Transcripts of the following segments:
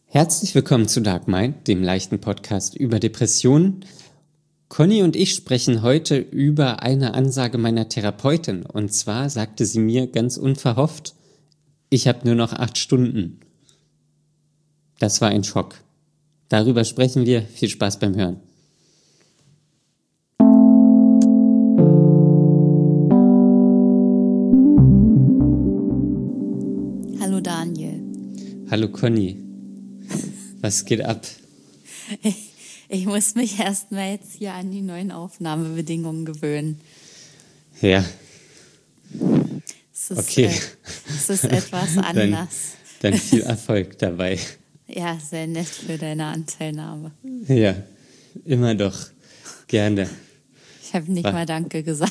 Herzlich willkommen zu Dark Mind, dem leichten Podcast über Depressionen. Conny und ich sprechen heute über eine Ansage meiner Therapeutin. Und zwar sagte sie mir ganz unverhofft, ich habe nur noch 8 Stunden. Das war ein Schock. Darüber sprechen wir. Viel Spaß beim Hören. Hallo Daniel. Hallo Conny. Was geht ab? Ich muss mich erstmal jetzt hier an die neuen Aufnahmebedingungen gewöhnen. Ja. Es ist, Okay. Es ist etwas anders. Dann viel Erfolg dabei. Ja, sehr nett für deine Anteilnahme. Ja, immer doch. Gerne. Ich habe nicht mal Danke gesagt.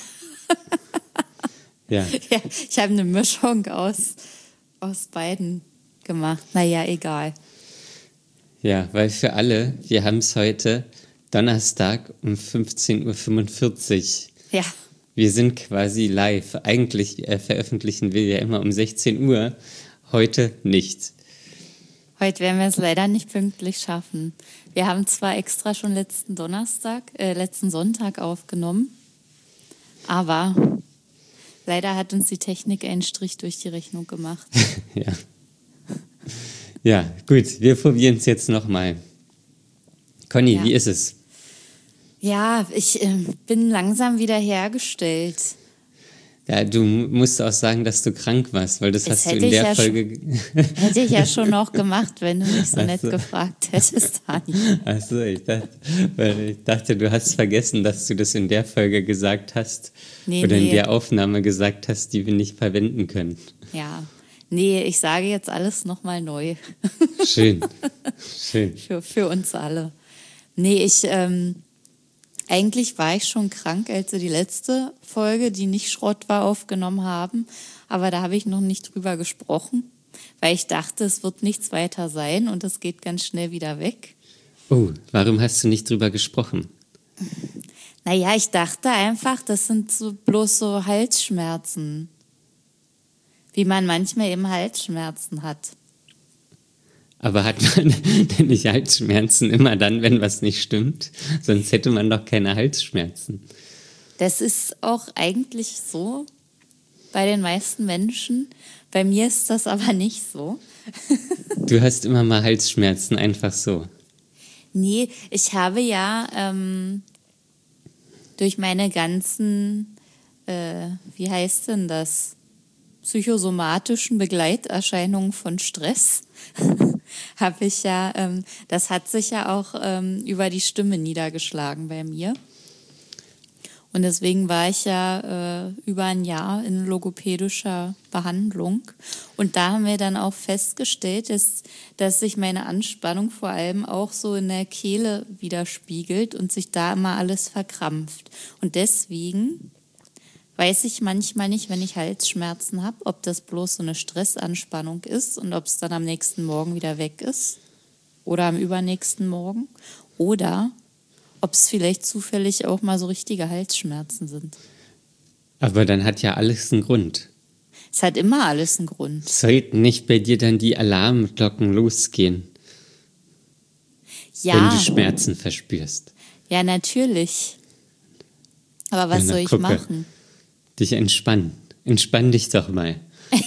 Ja. Ja, ich habe eine Mischung aus beiden gemacht. Naja, egal. Ja, weil für alle, wir haben es heute Donnerstag um 15.45 Uhr. Ja. Wir sind quasi live. Eigentlich veröffentlichen wir ja immer um 16 Uhr. Heute nicht. Heute werden wir es leider nicht pünktlich schaffen. Wir haben zwar extra schon letzten Sonntag aufgenommen, aber leider hat uns die Technik einen Strich durch die Rechnung gemacht. Ja. Ja, gut, wir probieren es jetzt nochmal. Conny, Ja. Wie ist es? Ja, ich bin langsam wieder hergestellt. Ja, du musst auch sagen, dass du krank warst, weil das hast du in der Folge... Hätte ich ja schon noch gemacht, wenn du mich so nett so. gefragt hättest, Dani. Achso, ich dachte, du hast vergessen, dass du das in der Folge gesagt hast. Nee, oder in nee. der Aufnahme gesagt hast, die wir nicht verwenden können. Ja, nee, ich sage jetzt alles nochmal neu. Schön, schön. Für uns alle. Nee, eigentlich war ich schon krank, als wir die letzte Folge, die nicht Schrott war, aufgenommen haben. Aber da habe ich noch nicht drüber gesprochen, weil ich dachte, es wird nichts weiter sein und es geht ganz schnell wieder weg. Oh, warum hast du nicht drüber gesprochen? Naja, ich dachte einfach, das sind bloß so Halsschmerzen. Wie man manchmal eben Halsschmerzen hat. Aber hat man denn nicht Halsschmerzen immer dann, wenn was nicht stimmt? Sonst hätte man doch keine Halsschmerzen. Das ist auch eigentlich so bei den meisten Menschen. Bei mir ist das aber nicht so. Du hast immer mal Halsschmerzen, einfach so. Nee, ich habe ja durch meine ganzen, wie heißt denn das, psychosomatischen Begleiterscheinungen von Stress, habe ich ja, das hat sich ja auch über die Stimme niedergeschlagen bei mir. Und deswegen war ich ja über ein Jahr in logopädischer Behandlung. Und da haben wir dann auch festgestellt, dass sich meine Anspannung vor allem auch so in der Kehle widerspiegelt und sich da immer alles verkrampft. Und deswegen weiß ich manchmal nicht, wenn ich Halsschmerzen habe, ob das bloß so eine Stressanspannung ist und ob es dann am nächsten Morgen wieder weg ist oder am übernächsten Morgen oder ob es vielleicht zufällig auch mal so richtige Halsschmerzen sind. Aber dann hat ja alles einen Grund. Es hat immer alles einen Grund. Sollten nicht bei dir dann die Alarmglocken losgehen, wenn Ja, du Schmerzen verspürst? ja, natürlich. Aber was Ja, na, soll ich gucke. machen? Dich entspannen. Entspann dich doch mal.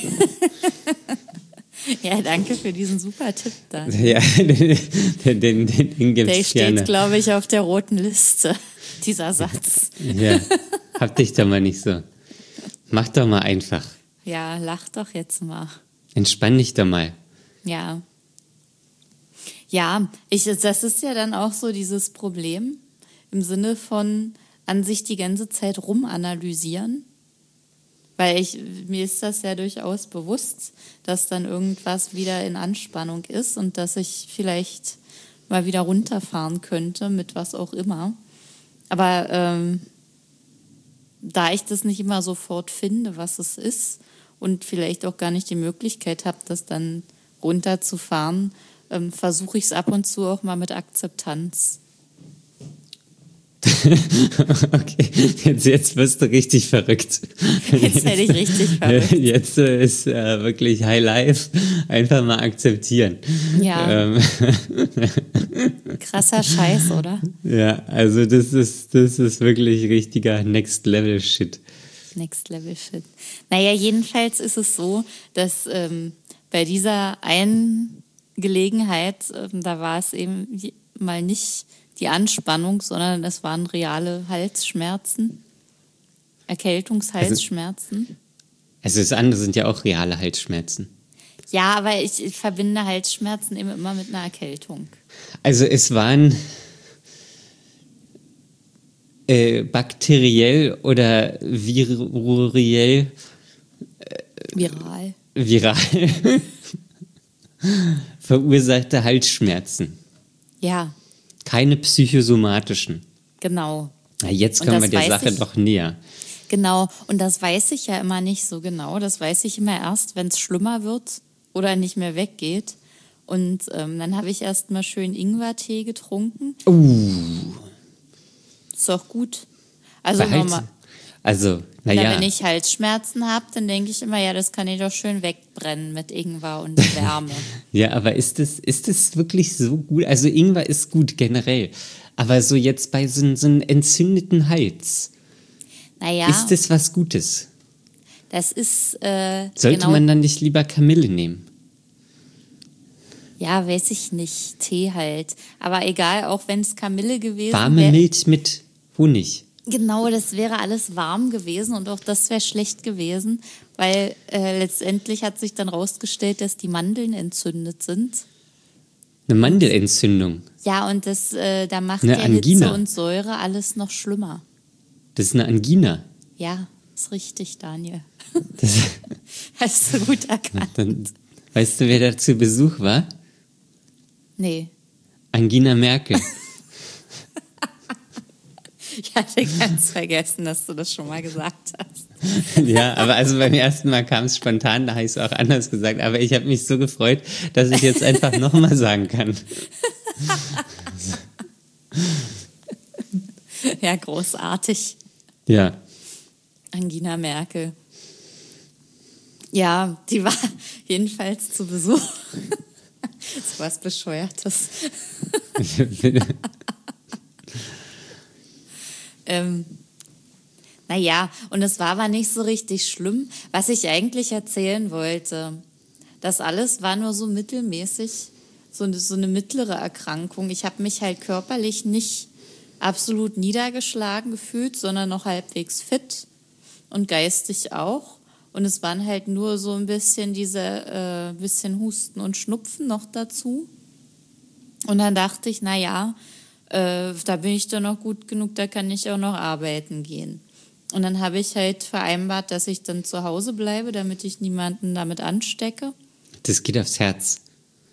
Ja, danke für diesen super Tipp dann. Ja, den gibt's Der steht, gerne. glaube ich, auf der roten Liste, dieser Satz. Ja, hab dich doch mal nicht so. Mach doch mal einfach. Ja, lach doch jetzt mal. Entspann dich doch mal. Ja. Ja, das ist ja dann auch so dieses Problem im Sinne von an sich die ganze Zeit rumanalysieren. Weil mir ist das ja durchaus bewusst, dass dann irgendwas wieder in Anspannung ist und dass ich vielleicht mal wieder runterfahren könnte mit was auch immer. Aber da ich das nicht immer sofort finde, was es ist und vielleicht auch gar nicht die Möglichkeit habe, das dann runterzufahren, versuche ich es ab und zu auch mal mit Akzeptanz. Okay, jetzt wirst du richtig verrückt. Jetzt werde ich richtig verrückt. Jetzt ist wirklich High Life. Einfach mal akzeptieren. Ja. Krasser Scheiß, oder? Ja, also das ist wirklich richtiger Next Level Shit. Next Level Shit. Naja, jedenfalls ist es so, dass bei dieser einen Gelegenheit, da war es eben mal nicht die Anspannung, sondern es waren reale Halsschmerzen, Erkältungshalsschmerzen. Also das andere sind ja auch reale Halsschmerzen. Ja, aber ich verbinde Halsschmerzen eben immer mit einer Erkältung. Also es waren bakteriell oder viral verursachte Halsschmerzen. Ja, Keine psychosomatischen. genau. Na, jetzt Und kommen das wir der weiß Sache ich- doch näher. Genau, und das weiß ich ja immer nicht so genau. Das weiß ich immer erst, wenn es schlimmer wird oder nicht mehr weggeht. Und dann habe ich erst mal schön Ingwertee getrunken. Ist doch gut. Also normal. Also, Wenn naja, ich Halsschmerzen habe, dann denke ich immer, ja, das kann ich doch schön wegbrennen mit Ingwer und Wärme. ja, aber ist es wirklich so gut? Also Ingwer ist gut generell, aber so jetzt bei so einem entzündeten Hals, Naja, ist das was Gutes? das ist Sollte genau, man dann nicht lieber Kamille nehmen? ja, weiß ich nicht, Tee halt. Aber egal, auch wenn es Kamille gewesen Warme wäre. Milch mit Honig. Genau, das wäre alles warm gewesen und auch das wäre schlecht gewesen, weil letztendlich hat sich dann rausgestellt, dass die Mandeln entzündet sind. Eine Mandelentzündung. Ja, und das, da macht Eine ja Angina. Hitze und Säure alles noch schlimmer. Das ist eine Angina. Ja, ist richtig, Daniel. Das, Hast du gut erkannt. dann, weißt du, wer da zu Besuch war? Nee, Angina Merkel. ich hatte ganz vergessen, dass du das schon mal gesagt hast. Ja, aber also beim ersten Mal kam es spontan, da habe ich es auch anders gesagt. Aber ich habe mich so gefreut, dass ich jetzt einfach nochmal sagen kann. Ja, großartig. Ja. Angina Merkel. Ja, die war jedenfalls zu Besuch. So was Bescheuertes. Naja, und es war aber nicht so richtig schlimm. Was ich eigentlich erzählen wollte, das alles war nur so mittelmäßig, so eine mittlere Erkrankung. Ich habe mich halt körperlich nicht absolut niedergeschlagen gefühlt, sondern noch halbwegs fit und geistig auch. Und es waren halt nur so ein bisschen diese bisschen Husten und Schnupfen noch dazu. Und dann dachte ich, naja, da bin ich doch noch gut genug, da kann ich auch noch arbeiten gehen. Und dann habe ich halt vereinbart, dass ich dann zu Hause bleibe, damit ich niemanden damit anstecke. Das geht aufs Herz.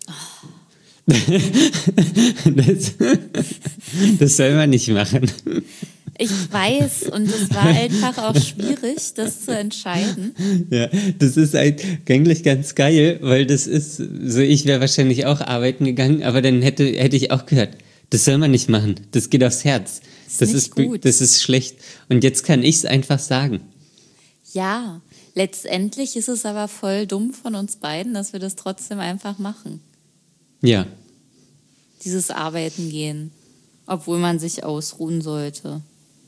Das soll man nicht machen. Ich weiß, und es war einfach auch schwierig, das zu entscheiden. Ja, das ist eigentlich ganz geil, weil das ist, so ich wäre wahrscheinlich auch arbeiten gegangen, aber dann hätte ich auch gehört, das soll man nicht machen, das geht aufs Herz. Das nicht gut. Das ist schlecht. Und jetzt kann ich es einfach sagen. Ja, letztendlich ist es aber voll dumm von uns beiden, dass wir das trotzdem einfach machen. Ja. Dieses Arbeiten gehen, obwohl man sich ausruhen sollte.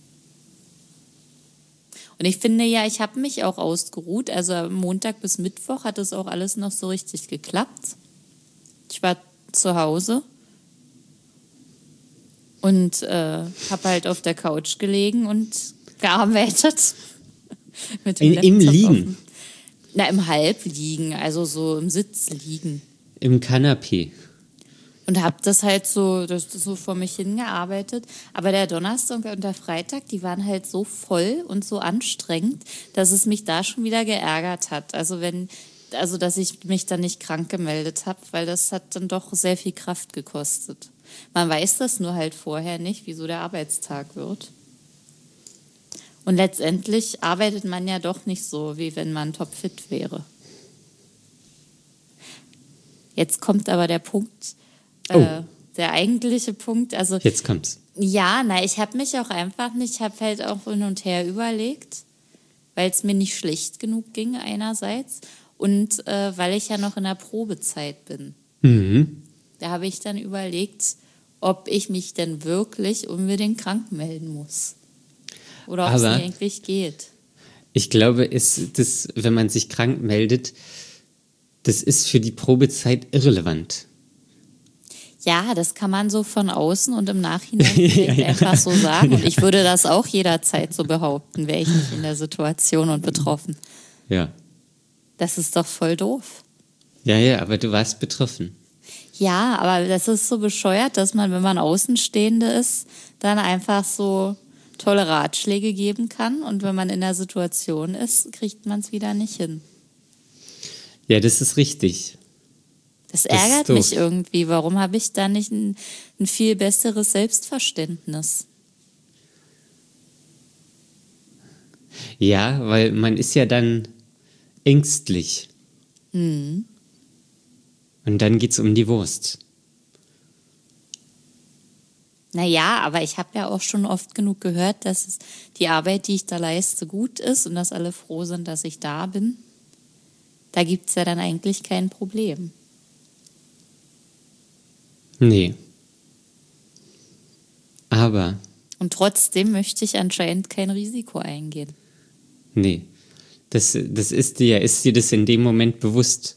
Und ich finde ja, ich habe mich auch ausgeruht. Also Montag bis Mittwoch hat es auch alles noch so richtig geklappt. Ich war zu Hause und habe halt auf der Couch gelegen und gearbeitet. Mit dem Im Laptop Liegen? im Halbliegen, also so im Sitz liegen. Im Kanapee. Und habe das halt so vor mich hingearbeitet. Aber der Donnerstag und der Freitag, die waren halt so voll und so anstrengend, dass es mich da schon wieder geärgert hat. Also dass ich mich dann nicht krank gemeldet habe, weil das hat dann doch sehr viel Kraft gekostet. Man weiß das nur halt vorher nicht, wie so der Arbeitstag wird. Und letztendlich arbeitet man ja doch nicht so, wie wenn man topfit wäre. Jetzt kommt aber der Punkt, der eigentliche Punkt, also Jetzt kommt's. Ja, ich habe mich auch einfach nicht, ich habe halt auch hin und her überlegt, weil es mir nicht schlecht genug ging einerseits und weil ich ja noch in der Probezeit bin. Mhm. Da habe ich dann überlegt, ob ich mich denn wirklich unbedingt krank melden muss. Oder ob es mir Aber eigentlich geht. ich glaube, wenn man sich krank meldet, das ist für die Probezeit irrelevant. Ja, das kann man so von außen und im Nachhinein vielleicht einfach so sagen. Und ich würde das auch jederzeit so behaupten, wäre ich nicht in der Situation und betroffen. Ja. Das ist doch voll doof. Ja, aber du warst betroffen. Ja, aber das ist so bescheuert, dass man, wenn man Außenstehende ist, dann einfach so tolle Ratschläge geben kann. Und wenn man in der Situation ist, kriegt man es wieder nicht hin. Ja, das ist richtig. Das Das ist ärgert doof. mich irgendwie. Warum habe ich da nicht ein viel besseres Selbstverständnis? Ja, weil man ist ja dann ängstlich. Hm. Und dann geht's um die Wurst. Naja, aber ich habe ja auch schon oft genug gehört, dass die Arbeit, die ich da leiste, gut ist und dass alle froh sind, dass ich da bin. Da gibt es ja dann eigentlich kein Problem. Nee. Aber, Und trotzdem möchte ich anscheinend kein Risiko eingehen. nee. Das ist dir das in dem Moment bewusst?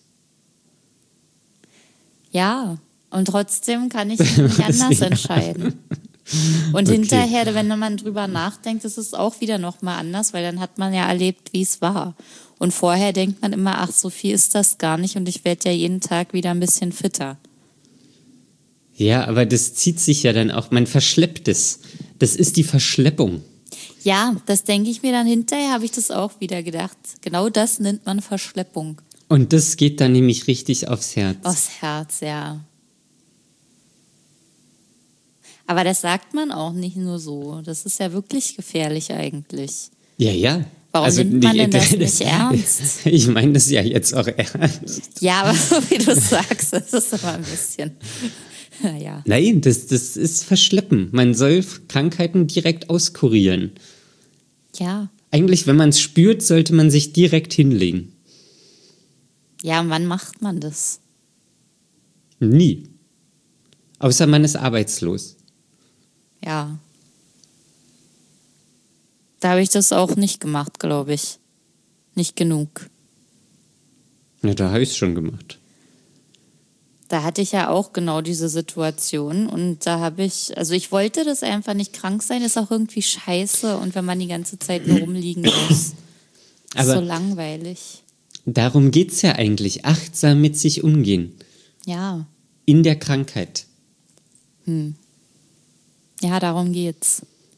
Ja, und trotzdem kann ich mich nicht anders entscheiden. Und Okay. hinterher, wenn man drüber nachdenkt, ist es auch wieder nochmal anders, weil dann hat man ja erlebt, wie es war. Und vorher denkt man immer, ach, so viel ist das gar nicht und ich werde ja jeden Tag wieder ein bisschen fitter. Ja, aber das zieht sich ja dann auch, man verschleppt es. Das ist die Verschleppung. Ja, das denke ich mir dann hinterher, habe ich das auch wieder gedacht. Genau das nennt man Verschleppung. Und das geht dann nämlich richtig aufs Herz. Aufs Herz, ja. Aber das sagt man auch nicht nur so. Das ist ja wirklich gefährlich eigentlich. Ja. Warum nimmt man denn das nicht ernst? Ich meine das ja jetzt auch ernst. Ja, aber so wie du sagst, das ist immer ein bisschen. Naja. Nein, das ist Verschleppen. Man soll Krankheiten direkt auskurieren. Ja. Eigentlich, wenn man es spürt, sollte man sich direkt hinlegen. Ja, wann macht man das? Nie. Außer man ist arbeitslos. Ja. Da habe ich das auch nicht gemacht, glaube ich. Nicht genug. Ja, da habe ich es schon gemacht. Da hatte ich ja auch genau diese Situation und da habe ich wollte das einfach nicht krank sein, ist auch irgendwie scheiße und wenn man die ganze Zeit nur rumliegen muss, ist Aber so langweilig. darum geht es ja eigentlich. Achtsam mit sich umgehen. Ja, In der Krankheit. ja, darum geht's.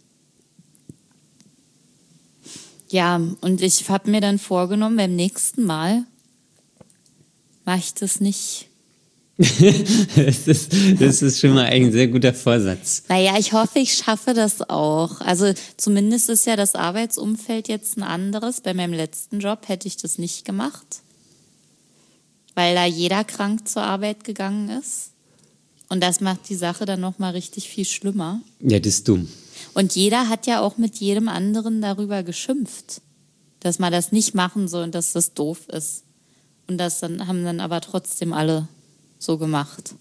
Ja, und ich habe mir dann vorgenommen, beim nächsten Mal mache ich das nicht. Das ist schon mal ein sehr guter Vorsatz. Naja, ich hoffe, ich schaffe das auch. Also zumindest ist ja das Arbeitsumfeld jetzt ein anderes. Bei meinem letzten Job hätte ich das nicht gemacht, weil da jeder krank zur Arbeit gegangen ist. Und das macht die Sache dann nochmal richtig viel schlimmer. Ja, das ist dumm. Und jeder hat ja auch mit jedem anderen darüber geschimpft, dass man das nicht machen soll und dass das doof ist. Und das haben dann aber trotzdem alle so gemacht.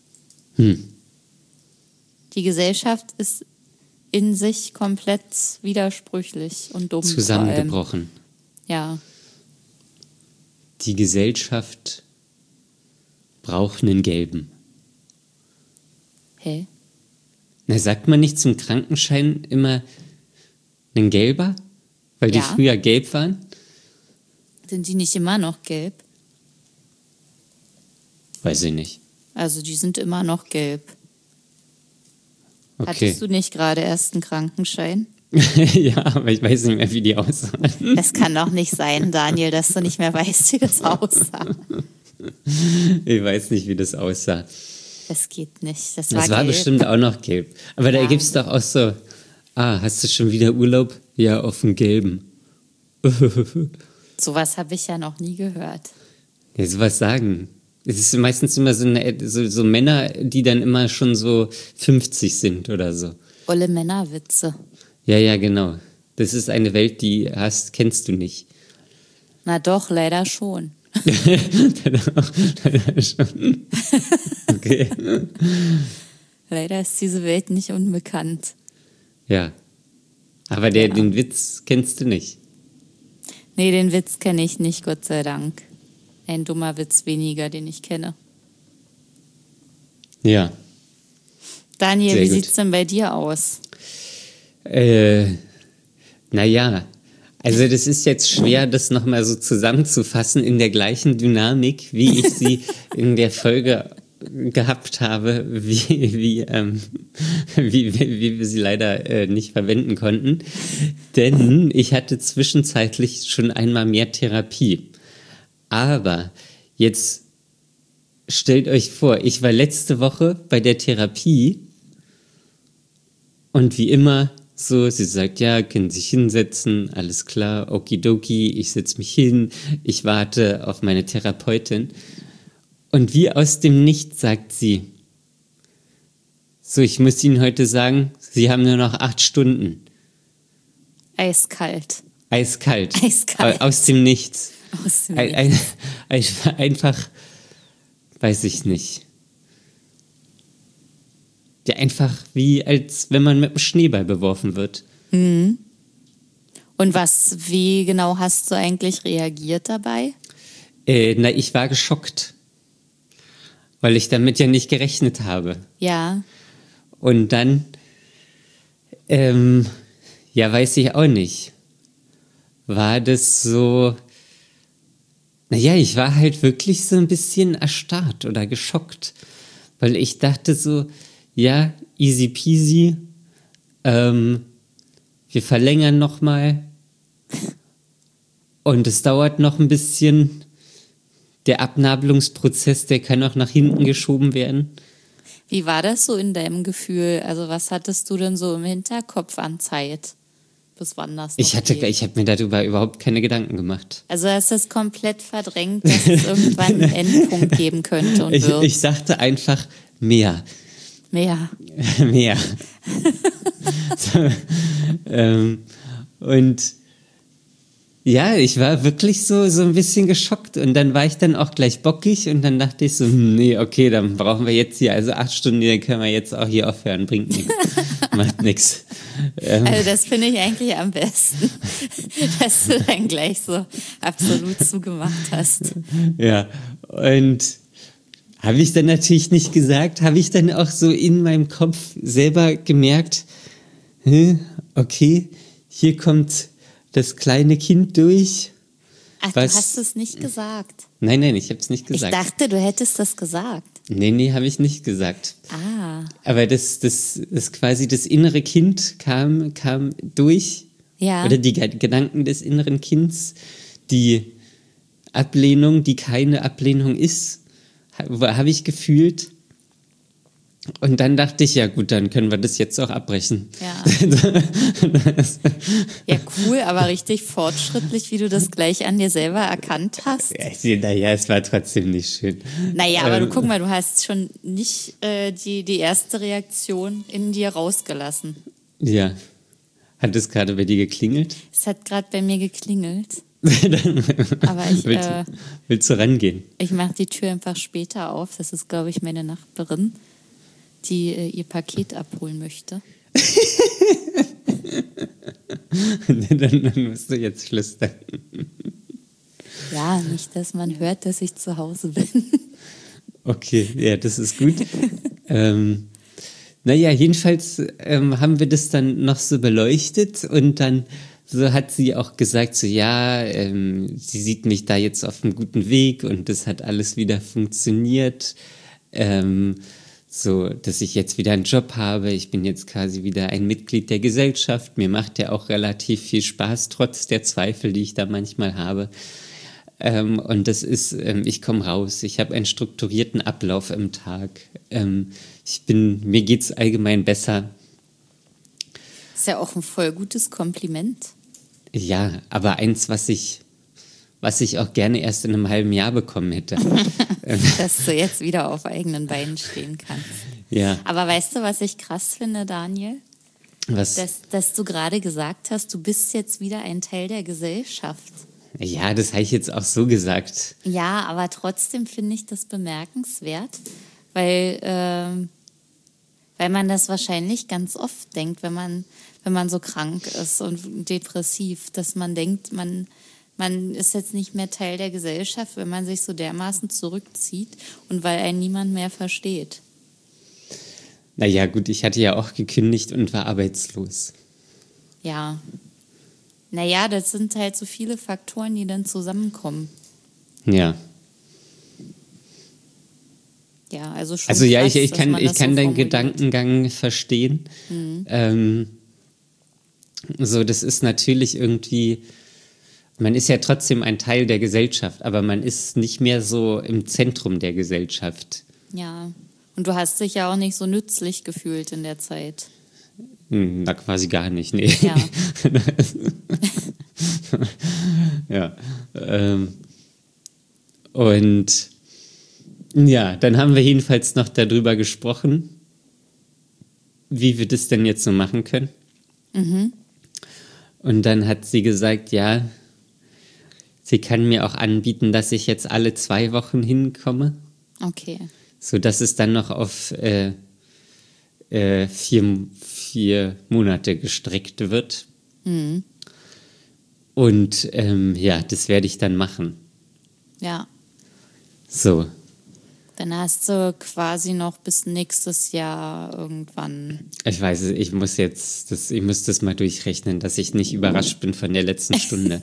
Die Gesellschaft ist in sich komplett widersprüchlich und dumm. Zusammengebrochen. Ja. Die Gesellschaft braucht einen Gelben. Hä? Na, sagt man nicht zum Krankenschein immer einen Gelber? Weil die Ja. früher gelb waren? Sind die nicht immer noch gelb? Weiß ich nicht. Also die sind immer noch gelb. Okay. Hattest du nicht gerade erst einen Krankenschein? Ja, aber ich weiß nicht mehr, wie die aussahen. Das kann doch nicht sein, Daniel, dass du nicht mehr weißt, wie das aussah. Ich weiß nicht, wie das aussah. Das geht nicht. Das Das war gelb. bestimmt auch noch gelb. Aber da Ja. gibt es doch auch so, hast du schon wieder Urlaub? Ja, auf dem Gelben. Sowas habe ich ja noch nie gehört. Ja, sowas sagen. Es ist meistens immer so Männer, die dann immer schon so 50 sind oder so. Olle Männerwitze. Ja, ja, genau. Das ist eine Welt, die kennst du nicht. Na doch, leider schon. Leider schon. Okay. Leider ist diese Welt nicht unbekannt. Ja. Aber den Witz kennst du nicht. Nee, den Witz kenne ich nicht, Gott sei Dank. Ein dummer Witz weniger, den ich kenne. Ja. Daniel, Sehr wie gut. sieht's denn bei dir aus? Naja, also das ist jetzt schwer, das nochmal so zusammenzufassen in der gleichen Dynamik, wie ich sie in der Folge gehabt habe, wie wir sie leider nicht verwenden konnten. Denn ich hatte zwischenzeitlich schon einmal mehr Therapie. Aber jetzt stellt euch vor, ich war letzte Woche bei der Therapie und wie immer so, sie sagt, ja, können sich hinsetzen, alles klar, okidoki, ich setze mich hin, ich warte auf meine Therapeutin. Und wie aus dem Nichts sagt sie, so, ich muss Ihnen heute sagen, Sie haben nur noch 8 Stunden. Eiskalt. Eiskalt. Eiskalt. Aus dem Nichts. Aus dem Nichts. Einfach, weiß ich nicht. Ja, einfach wie, als wenn man mit einem Schneeball beworfen wird. Und wie genau hast du eigentlich reagiert dabei? Ich war geschockt, weil ich damit ja nicht gerechnet habe. Ja. Und dann, weiß ich auch nicht. War das so, ich war halt wirklich so ein bisschen erstarrt oder geschockt, weil ich dachte so, ja, easy peasy, wir verlängern nochmal und es dauert noch ein bisschen. Der Abnabelungsprozess, der kann auch nach hinten geschoben werden. Wie war das so in deinem Gefühl? Also was hattest du denn so im Hinterkopf an Zeit? Bis wann das noch geht? Ich habe mir darüber überhaupt keine Gedanken gemacht. Also hast du es komplett verdrängt, dass es irgendwann einen Endpunkt geben könnte und wird? Ich dachte einfach mehr. Mehr. Mehr. So, und ja, ich war wirklich so ein bisschen geschockt und dann war ich dann auch gleich bockig und dann dachte ich so, nee, okay, dann brauchen wir jetzt hier, also 8 Stunden, dann können wir jetzt auch hier aufhören, bringt nichts, macht nichts. Also das finde ich eigentlich am besten, dass du dann gleich so absolut zugemacht hast. Ja, und habe ich dann natürlich nicht gesagt, habe ich dann auch so in meinem Kopf selber gemerkt, okay, hier kommt das kleine Kind durch. Ach, du hast es nicht gesagt. Nein, ich habe es nicht gesagt. Ich dachte, du hättest das gesagt. Nee, habe ich nicht gesagt. Ah. Aber das quasi das innere Kind kam durch. Ja. Oder die Gedanken des inneren Kindes, die Ablehnung, die keine Ablehnung ist, habe ich gefühlt. Und dann dachte ich, ja gut, dann können wir das jetzt auch abbrechen. Ja. Ja, cool, aber richtig fortschrittlich, wie du das gleich an dir selber erkannt hast. Naja, es war trotzdem nicht schön. Naja, aber guck mal, du hast schon nicht die erste Reaktion in dir rausgelassen. Ja. Hat es gerade bei dir geklingelt? Es hat gerade bei mir geklingelt. Aber willst du rangehen? Ich mache die Tür einfach später auf. Das ist, glaube ich, meine Nachbarin, die ihr Paket abholen möchte. Dann musst du jetzt flüstern. Ja, nicht, dass man hört, dass ich zu Hause bin. Okay, ja, das ist gut. Jedenfalls haben wir das dann noch so beleuchtet und dann so hat sie auch gesagt, so ja, sie sieht mich da jetzt auf einem guten Weg und das hat alles wieder funktioniert. So, dass ich jetzt wieder einen Job habe, ich bin jetzt quasi wieder ein Mitglied der Gesellschaft, mir macht ja auch relativ viel Spaß, trotz der Zweifel, die ich da manchmal habe. Und das ist, ich komme raus, ich habe einen strukturierten Ablauf im Tag, mir geht's allgemein besser. Ist ja auch ein voll gutes Kompliment. Ja, aber eins, was ich auch gerne erst in einem halben Jahr bekommen hätte. Dass du jetzt wieder auf eigenen Beinen stehen kannst. Ja. Aber weißt du, was ich krass finde, Daniel? Was? Dass du gerade gesagt hast, du bist jetzt wieder ein Teil der Gesellschaft. Ja, das habe ich jetzt auch so gesagt. Ja, aber trotzdem finde ich das bemerkenswert, weil man das wahrscheinlich ganz oft denkt, wenn man so krank ist und depressiv, dass man denkt, man ist jetzt nicht mehr Teil der Gesellschaft, wenn man sich so dermaßen zurückzieht und weil einen niemand mehr versteht. Naja, gut, ich hatte ja auch gekündigt und war arbeitslos. Ja. Naja, das sind halt so viele Faktoren, die dann zusammenkommen. Ja. Ja, also schon. Also ja, krass, ich dass kann, man ich das kann so deinen formuliert. Gedankengang verstehen. So, das ist natürlich irgendwie, man ist ja trotzdem ein Teil der Gesellschaft, aber man ist nicht mehr so im Zentrum der Gesellschaft. Ja. Und du hast dich ja auch nicht so nützlich gefühlt in der Zeit. Na, quasi gar nicht, nee. Ja. Ja. Und ja, dann haben wir jedenfalls noch darüber gesprochen, wie wir das denn jetzt so machen können. Und dann hat sie gesagt, ja, sie kann mir auch anbieten, dass ich jetzt alle 2 Wochen hinkomme, Okay. sodass es dann noch auf 4 Monate gestreckt wird. Und ja, das werde ich dann machen. Ja. So. Dann hast du quasi noch bis nächstes Jahr irgendwann. Ich weiß es, ich muss das mal durchrechnen, dass ich nicht überrascht bin von der letzten Stunde.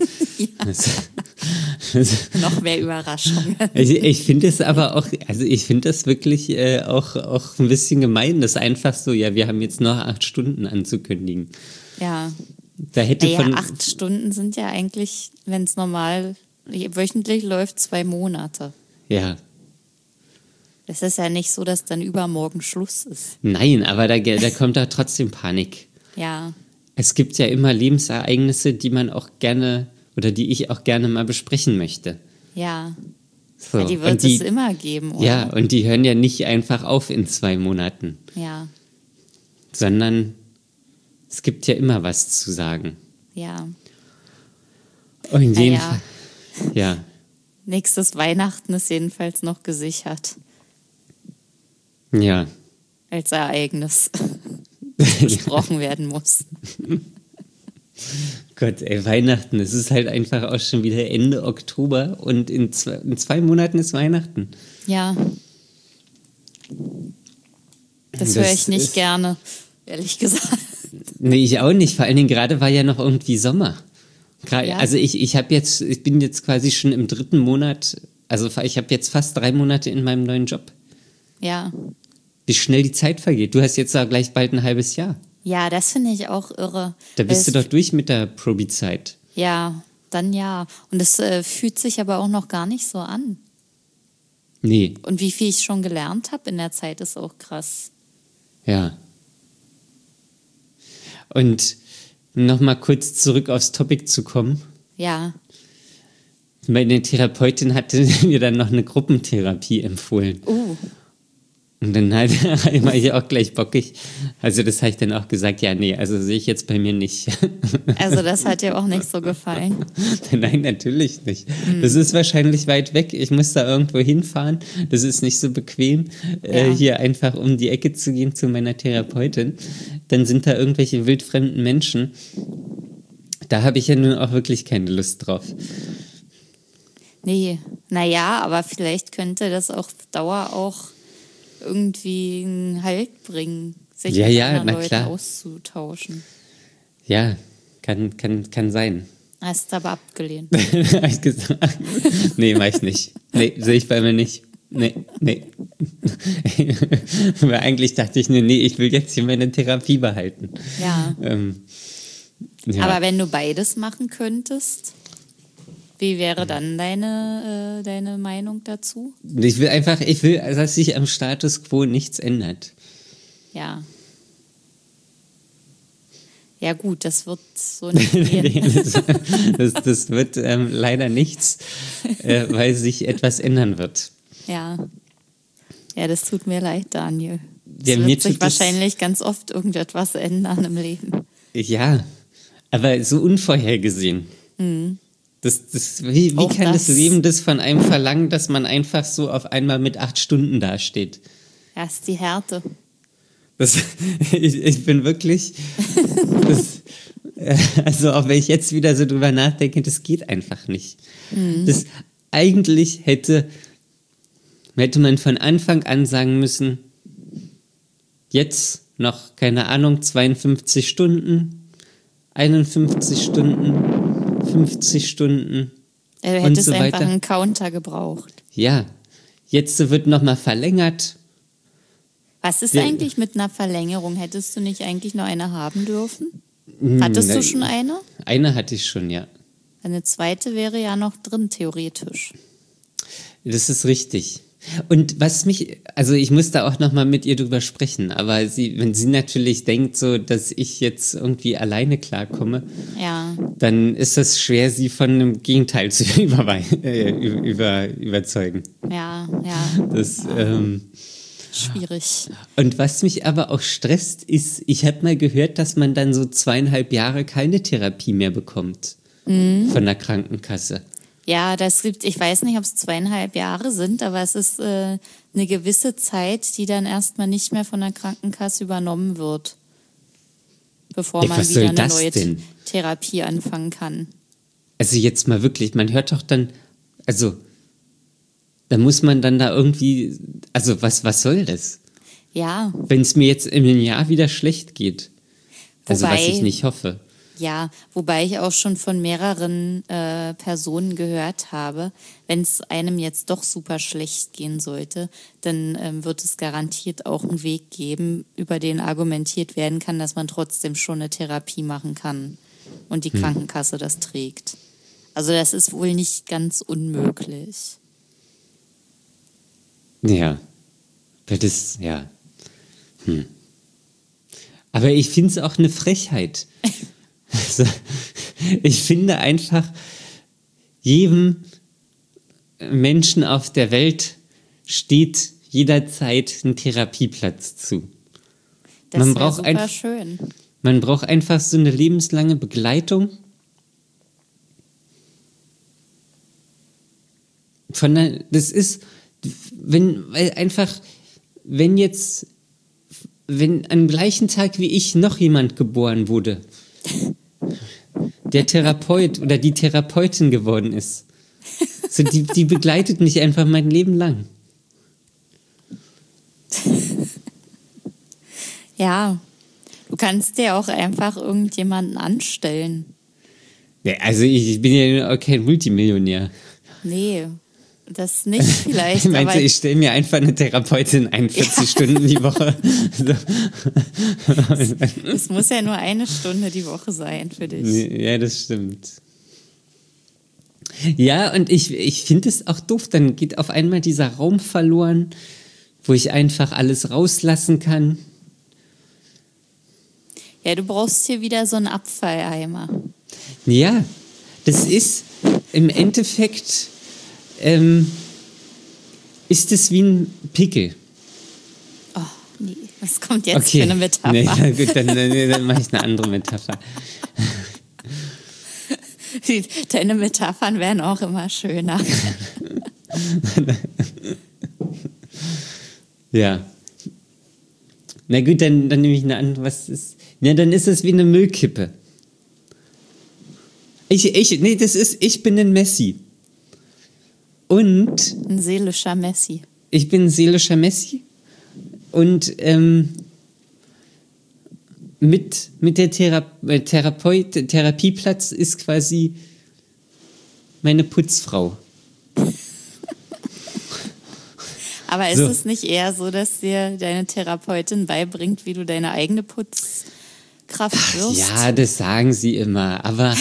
Noch mehr Überraschungen. Ich finde es aber auch, also ich finde das wirklich auch ein bisschen gemein, das einfach so, ja, wir haben jetzt noch 8 Stunden anzukündigen. Ja. Da hätte Naja, von 8 Stunden sind ja eigentlich, wenn es normal wöchentlich läuft, 2 Monate. ja. Es ist ja nicht so, dass dann übermorgen Schluss ist. Nein, aber da kommt da trotzdem Panik. Ja. Es gibt ja immer Lebensereignisse, die man auch gerne oder die ich auch gerne mal besprechen möchte. Ja. So. Ja, die wird es immer geben, oder? Ja, und die hören ja nicht einfach auf in 2 Monaten, Ja. sondern es gibt ja immer was zu sagen. Ja. Und in jedem Ja. Fall, ja. Nächstes Weihnachten ist jedenfalls noch gesichert Ja. als Ereignis, das besprochen werden muss. Gott, ey, Weihnachten, es ist halt einfach auch schon wieder Ende Oktober und in 2 Monaten ist Weihnachten. Ja. Das höre ich nicht gerne, ehrlich gesagt. Nee, ich auch nicht. Vor allen Dingen gerade war ja noch irgendwie Sommer. Ja. Also ich bin jetzt quasi schon im 3. Monat, also ich habe jetzt fast 3 Monate in meinem neuen Job. Ja. Wie schnell die Zeit vergeht. Du hast jetzt auch gleich bald ein halbes Jahr. Ja, das finde ich auch irre. Da bist du Es- doch durch mit der Probi-Zeit. Ja, dann ja. Und es fühlt sich aber auch noch gar nicht so an. Nee, Und wie viel ich schon gelernt habe in der Zeit, ist auch krass. ja. Und nochmal kurz zurück aufs Topic zu kommen. Ja. Meine Therapeutin hatte mir dann noch eine Gruppentherapie empfohlen. Und dann war ich auch gleich bockig. Also das habe ich dann auch gesagt, ja, nee, also sehe ich jetzt bei mir nicht. Also das hat dir auch nicht so gefallen. Nein, natürlich nicht. Das ist wahrscheinlich weit weg. Ich muss da irgendwo hinfahren. Das ist nicht so bequem, Ja. hier einfach um die Ecke zu gehen zu meiner Therapeutin. Dann sind da irgendwelche wildfremden Menschen. Da habe ich ja nun auch wirklich keine Lust drauf. Nee, naja, aber vielleicht könnte das auf Dauer auch irgendwie einen Halt bringen, sich Ja, mit ja, anderen na Leuten klar. auszutauschen. Ja, kann sein. Hast aber abgelehnt. Hab ich gesagt. Nee, mach ich nicht. Nee, sehe ich bei mir nicht. Nee. Weil eigentlich dachte ich, nee, ich will jetzt hier meine Therapie behalten. Ja. Ja. Aber wenn du beides machen könntest, wie wäre dann deine Meinung dazu? Ich will, dass sich am Status quo nichts ändert. Ja. Ja gut, das wird so nicht gehen. Das wird leider nichts, weil sich etwas ändern wird. Ja. Ja, das tut mir leid, Daniel. Es wird sich wahrscheinlich ganz oft irgendetwas ändern im Leben. Ja, aber so unvorhergesehen. Wie kann das Leben das von einem verlangen, dass man einfach so auf einmal mit 8 Stunden dasteht? Ja, ist die Härte. Ich bin wirklich, also auch wenn ich jetzt wieder so drüber nachdenke, das geht einfach nicht. Das eigentlich hätte man von Anfang an sagen müssen, jetzt noch, keine Ahnung, 52 Stunden, 51 Stunden, 50 Stunden Du hättest so einfach einen Counter gebraucht. Ja, jetzt wird nochmal verlängert. Was ist eigentlich mit einer Verlängerung? Hättest du nicht eigentlich noch eine haben dürfen? Hattest du schon eine? Eine hatte ich schon, ja. Eine zweite wäre ja noch drin, theoretisch. Das ist richtig. Und also ich muss da auch nochmal mit ihr drüber sprechen, aber wenn sie natürlich denkt, so, dass ich jetzt irgendwie alleine klarkomme, dann ist das schwer, sie von einem Gegenteil zu überzeugen. Ja. Das, schwierig. Und was mich aber auch stresst, ist, ich habe mal gehört, dass man dann so 2,5 Jahre keine Therapie mehr bekommt von der Krankenkasse. Ja, ich weiß nicht, ob es 2,5 Jahre sind, aber es ist eine gewisse Zeit, die dann erstmal nicht mehr von der Krankenkasse übernommen wird, bevor man wieder eine neue Therapie anfangen kann. Also jetzt mal wirklich, man hört doch dann, also da muss man dann da irgendwie, also was soll das? Ja. Wenn es mir jetzt in einem Jahr wieder schlecht geht, also was ich nicht hoffe. Ja, wobei ich auch schon von mehreren Personen gehört habe, wenn es einem jetzt doch super schlecht gehen sollte, dann wird es garantiert auch einen Weg geben, über den argumentiert werden kann, dass man trotzdem schon eine Therapie machen kann und die Krankenkasse das trägt. Also das ist wohl nicht ganz unmöglich. Ja, Aber ich finde es auch eine Frechheit. Also, ich finde einfach, jedem Menschen auf der Welt steht jederzeit ein Therapieplatz zu. Das wäre super schön. Man braucht einfach so eine lebenslange Begleitung. Das ist, wenn am gleichen Tag wie ich noch jemand geboren wurde, der Therapeut oder die Therapeutin geworden ist. So, die begleitet mich einfach mein Leben lang. Ja, du kannst dir auch einfach irgendjemanden anstellen. Ja, also ich bin ja kein Multimillionär. Nee, das nicht vielleicht. Meinst du, ich stelle mir einfach eine Therapeutin ein, 40 Stunden die Woche? Es muss ja nur 1 Stunde die Woche sein für dich. Ja, das stimmt. Ja, und ich finde es auch doof, dann geht auf einmal dieser Raum verloren, wo ich einfach alles rauslassen kann. Ja, du brauchst hier wieder so einen Abfalleimer. Ja, das ist im Endeffekt ist es wie ein Pickel. Oh, nee, was kommt jetzt für eine Metapher? Nee, na gut, dann mache ich eine andere Metapher. Deine Metaphern werden auch immer schöner. Ja. Na gut, dann nehme ich eine andere. Was ist? Ja, dann ist es wie eine Müllkippe. Ich bin ein Messi. Und ein seelischer Messi. Ich bin ein seelischer Messi. Und mit der Therapieplatz ist quasi meine Putzfrau. Aber ist es nicht eher so, dass dir deine Therapeutin beibringt, wie du deine eigene Putzkraft wirst? Ja, das sagen sie immer. Aber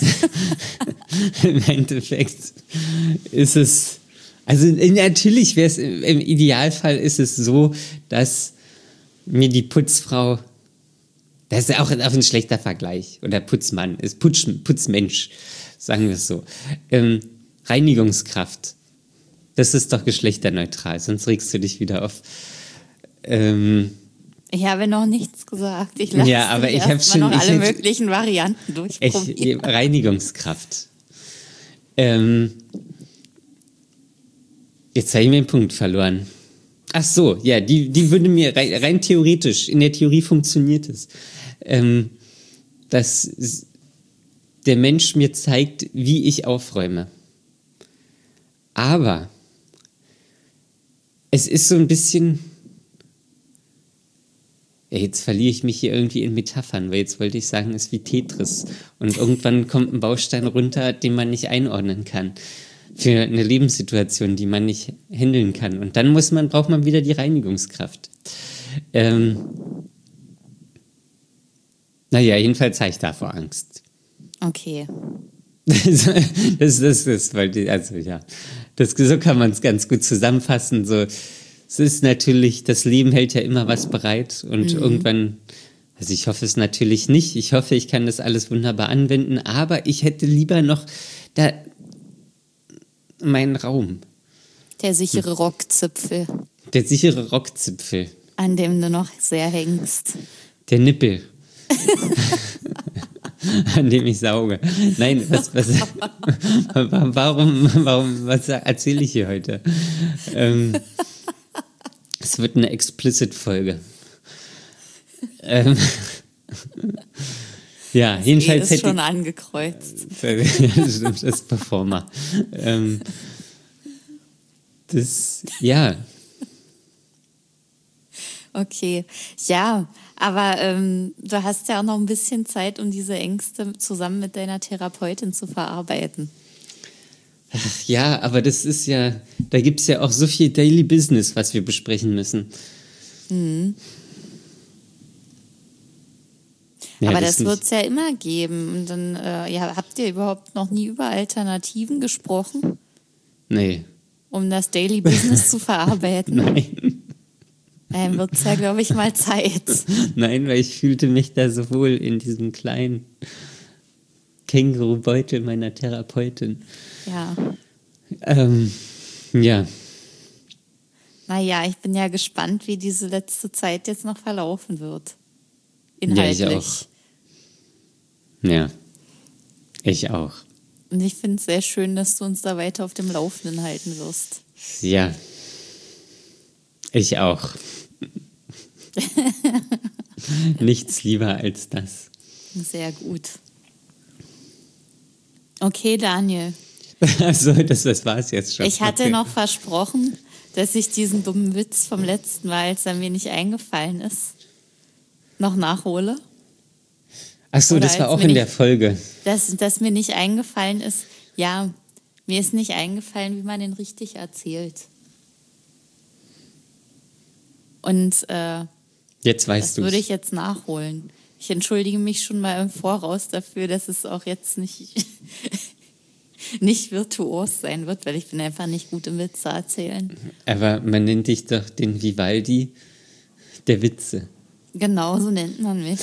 im Endeffekt ist es, also natürlich wäre es, im Idealfall ist es so, dass mir die Putzfrau, das ist ja auch ein schlechter Vergleich, oder Putzmann, ist Putzmensch, sagen wir es so, Reinigungskraft, das ist doch geschlechterneutral, sonst regst du dich wieder auf. Ich habe noch nichts gesagt. Ich lasse Ja, aber ich habe schon noch alle möglichen Varianten durchprobieren. Reinigungskraft. Jetzt habe ich mir den Punkt verloren. Ach so, ja, die würde mir rein theoretisch, in der Theorie funktioniert es, dass der Mensch mir zeigt, wie ich aufräume. Aber es ist so ein bisschen, ja, jetzt verliere ich mich hier irgendwie in Metaphern, weil jetzt wollte ich sagen, es ist wie Tetris. Und irgendwann kommt ein Baustein runter, den man nicht einordnen kann. Für eine Lebenssituation, die man nicht handeln kann. Und dann braucht man wieder die Reinigungskraft. Naja, jedenfalls habe ich davor Angst. Okay. Das wollte ich, also ja. So kann man es ganz gut zusammenfassen. So, es ist natürlich, das Leben hält ja immer was bereit und irgendwann, also ich hoffe es natürlich nicht. Ich hoffe, ich kann das alles wunderbar anwenden, aber ich hätte lieber noch da meinen Raum. Der sichere Rockzipfel. Der sichere Rockzipfel. An dem du noch sehr hängst. Der Nippel. An dem ich sauge. Nein, was erzähle ich hier heute? Es wird eine Explicit-Folge. Ja, jedenfalls ist schon angekreuzt. Das stimmt, das ist Performer. Ja. Okay, ja, aber du hast ja auch noch ein bisschen Zeit, um diese Ängste zusammen mit deiner Therapeutin zu verarbeiten. Ach ja, aber das ist ja, da gibt es ja auch so viel Daily Business, was wir besprechen müssen. Mhm. Ja, aber das wird es ja immer geben. Und dann habt ihr überhaupt noch nie über Alternativen gesprochen? Nee. Um das Daily Business zu verarbeiten? Nein. Dann wird es ja, glaube ich, mal Zeit. Nein, weil ich fühlte mich da so wohl in diesem kleinen Kängurubeutel meiner Therapeutin. Ja. Ja. Naja, ich bin ja gespannt, wie diese letzte Zeit jetzt noch verlaufen wird. Inhaltlich. Ja, ich auch. Ja, ich auch. Und ich finde es sehr schön, dass du uns da weiter auf dem Laufenden halten wirst. Ja, ich auch. Nichts lieber als das. Sehr gut. Okay, Daniel. Also, das war es jetzt schon. Ich hatte noch versprochen, dass ich diesen dummen Witz vom letzten Mal, als er mir nicht eingefallen ist, noch nachhole. Ach so, das war auch in der Folge. Dass mir nicht eingefallen ist, ja, mir ist nicht eingefallen, wie man den richtig erzählt. Und jetzt weißt das du's. würde ich jetzt nachholen. Ich entschuldige mich schon mal im Voraus dafür, dass es auch jetzt nicht, nicht virtuos sein wird, weil ich bin einfach nicht gut im Witze erzählen. Aber man nennt dich doch den Vivaldi der Witze. Genau, so nennt man mich.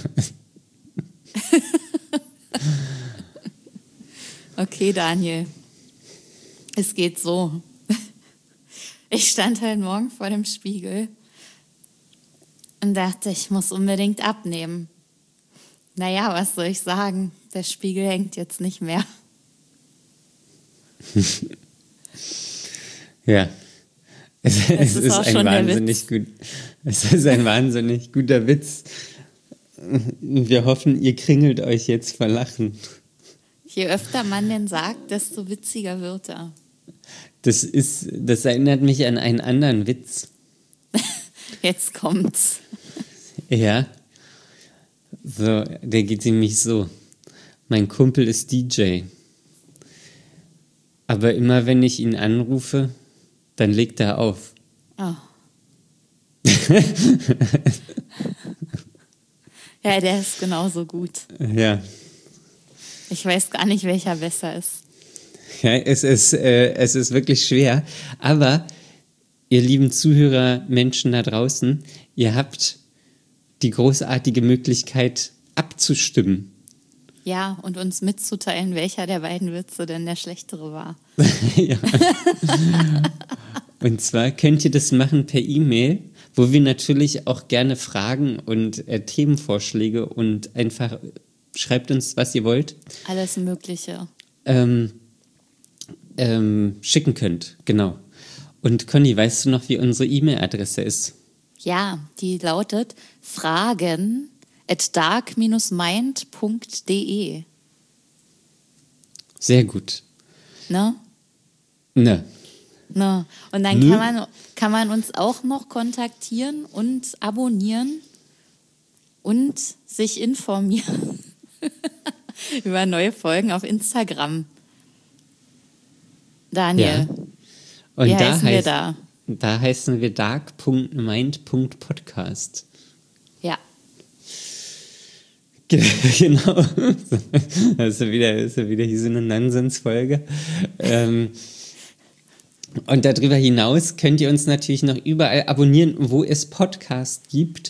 Okay, Daniel. Es geht so. Ich stand heute Morgen vor dem Spiegel und dachte, ich muss unbedingt abnehmen. Naja, was soll ich sagen? Der Spiegel hängt jetzt nicht mehr. Ja. Es ist ein wahnsinnig guter Witz. Wir hoffen, ihr kringelt euch jetzt vor Lachen. Je öfter man den sagt, desto witziger wird er. Das erinnert mich an einen anderen Witz. Jetzt kommt's. Ja. So, der geht nämlich so. Mein Kumpel ist DJ. Aber immer wenn ich ihn anrufe, dann legt er auf. Oh. Ja, der ist genauso gut. Ja. Ich weiß gar nicht, welcher besser ist. Ja, es ist wirklich schwer. Aber ihr lieben Zuhörer, Menschen da draußen, ihr habt die großartige Möglichkeit abzustimmen. Ja, und uns mitzuteilen, welcher der beiden Witze denn der schlechtere war. Ja. Und zwar könnt ihr das machen per E-Mail. wo wir natürlich auch gerne Fragen und Themenvorschläge und einfach schreibt uns, was ihr wollt. Alles Mögliche. Schicken könnt, genau. Und Conny, weißt du noch, wie unsere E-Mail-Adresse ist? Ja, die lautet fragen@dark-mind.de. Sehr gut. Ne? Ne. Ne. Und dann kann man uns auch noch kontaktieren und abonnieren und sich informieren über neue Folgen auf Instagram. Daniel, Ja. Und wie heißen wir da? Da heißen wir dark.mind.podcast. Ja. Genau. Das ist ja wieder hier so eine Nonsensfolge. Und darüber hinaus könnt ihr uns natürlich noch überall abonnieren, wo es Podcasts gibt.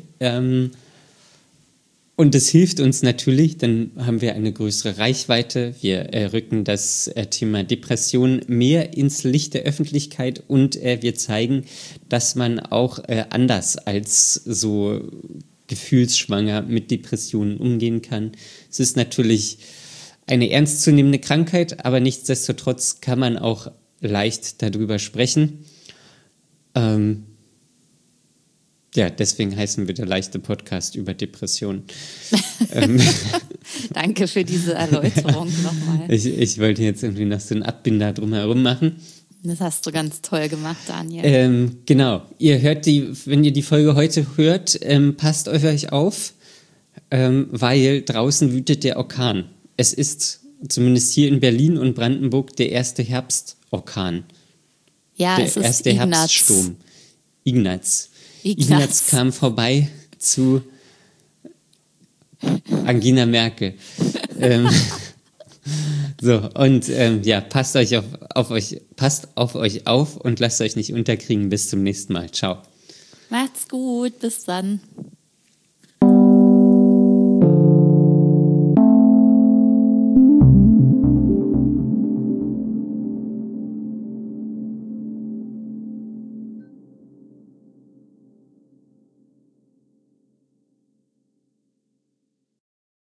Und das hilft uns natürlich, dann haben wir eine größere Reichweite. Wir rücken das Thema Depression mehr ins Licht der Öffentlichkeit und wir zeigen, dass man auch anders als so gefühlsschwanger mit Depressionen umgehen kann. Es ist natürlich eine ernstzunehmende Krankheit, aber nichtsdestotrotz kann man auch leicht darüber sprechen. Ja, deswegen heißen wir der leichte Podcast über Depressionen. Danke für diese Erläuterung nochmal. Ich wollte jetzt irgendwie noch so einen Abbinder drumherum machen. Das hast du ganz toll gemacht, Daniel. Genau, wenn ihr die Folge heute hört, passt euch auf, weil draußen wütet der Orkan. Es ist zumindest hier in Berlin und Brandenburg der erste Herbstorkan. Ja, Der es ist erste Ignaz. Herbststurm. Ignaz kam vorbei zu Angela Merkel. So, und ja, passt auf euch auf und lasst euch nicht unterkriegen. Bis zum nächsten Mal. Ciao. Macht's gut, bis dann.